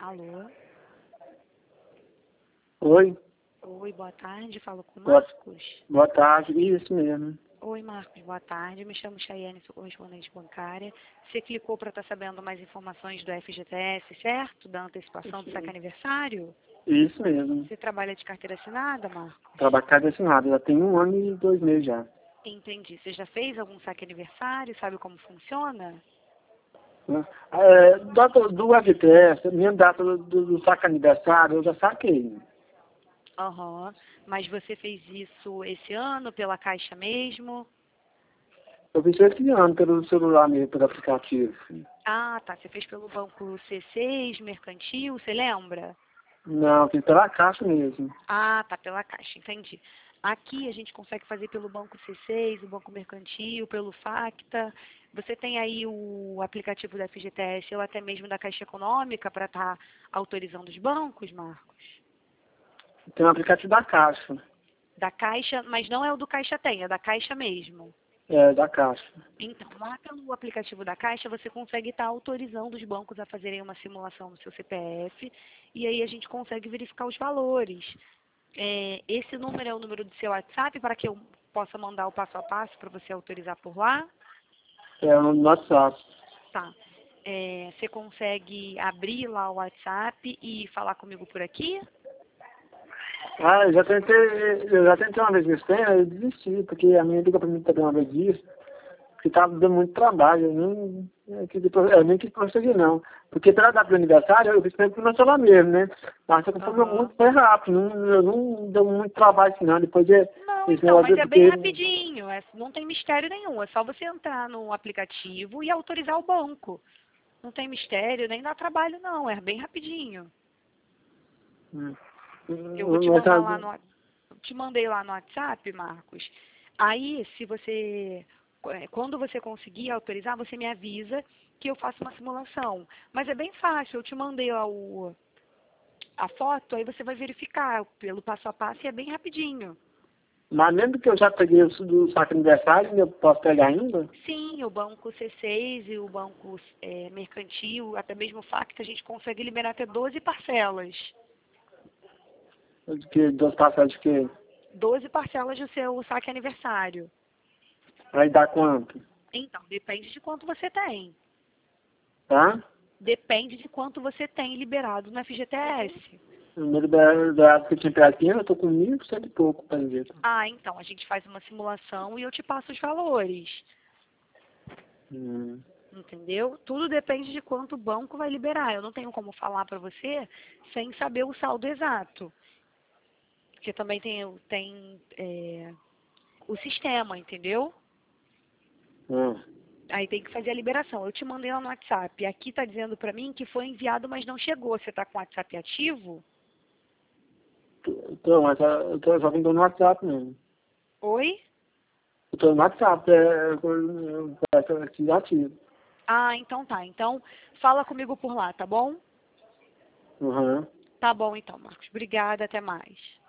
Alô? Oi, Oi, boa tarde. Falo com boa, Marcos. boa tarde, isso mesmo. Oi, Marcos, boa tarde. Me chamo Chayane, sou correspondente bancária. Você clicou para estar sabendo mais informações do FGTS, certo? Da antecipação do saque aniversário? Isso mesmo. Você trabalha de carteira assinada, Marcos? Trabalho cadastro, já tem 1 ano e 2 meses já. Entendi. Você já fez algum saque aniversário? Sabe como funciona? Data do FGTS, minha data do saque aniversário, eu já saquei. Aham. Mas você fez isso esse ano pela Caixa mesmo? Eu fiz esse ano pelo celular mesmo, pelo aplicativo. Ah, tá. Você fez pelo banco C6, mercantil, você lembra? Não, fiz pela Caixa mesmo. Ah, tá, pela Caixa, entendi. Aqui a gente consegue fazer pelo Banco C6, o Banco Mercantil, pelo Facta. Você tem aí o aplicativo da FGTS ou até mesmo da Caixa Econômica para estar autorizando os bancos, Marcos? Tem um aplicativo da Caixa. Da Caixa, mas não é o do Caixa Tem, é da Caixa mesmo. É, da Caixa. Então, lá pelo aplicativo da Caixa, você consegue estar autorizando os bancos a fazerem uma simulação no seu CPF e aí a gente consegue verificar os valores. Esse número é o número do seu WhatsApp para que eu possa mandar o passo a passo para você autorizar por lá? É no WhatsApp. Tá. Você consegue abrir lá o WhatsApp e falar comigo por aqui? Eu já tentei uma vez nesse tempo, eu desisti, porque a minha liga pra mim também uma vez disso, que tava dando muito trabalho, eu nem quis prosseguir não. Porque pela data do aniversário, eu fiz tempo pro meu celular mesmo, né? Mas só que foi Aham. muito, foi rápido, não deu muito trabalho assim não. Depois de Não, esse então, mas negócio é de bem ter. rapidinho, não tem mistério nenhum. É só você entrar no aplicativo e autorizar o banco. Não tem mistério, nem dá trabalho não, é bem rapidinho. Eu vou te Mas, mandar lá no, te mandei lá no WhatsApp, Marcos. Aí, se você, quando você conseguir autorizar, você me avisa que eu faço uma simulação. Mas é bem fácil, eu te mandei lá a foto, aí você vai verificar pelo passo a passo e é bem rapidinho. mas mesmo que eu já peguei o do saque aniversário, eu posso pegar ainda? Sim, o banco C6 e o banco mercantil, até mesmo o Facta, a gente consegue liberar até 12 parcelas. De que, duas passagens de que? 12 parcelas do seu saque aniversário. Aí dá quanto? Então, depende de quanto você tem. Tá? Depende de quanto você tem liberado no FGTS. O número da época que eu tinha pegado aqui, eu tô com 1.100 e pouco, pra dizer. Ah, então, a gente faz uma simulação e eu te passo os valores. Hum. Entendeu? Tudo depende de quanto o banco vai liberar. Eu não tenho como falar para você sem saber o saldo exato. Porque também tem o sistema, entendeu? Hum. Aí tem que fazer a liberação. Eu te mandei lá no WhatsApp. Aqui tá dizendo para mim que foi enviado, mas não chegou. Você tá com o WhatsApp ativo? Então, mas eu tô só vendo no WhatsApp mesmo. Oi? Eu tô no WhatsApp, é aqui ativo. Ah, então tá. Então, fala comigo por lá, tá bom? Uhum. Tá bom então, Marcos. Obrigada, até mais.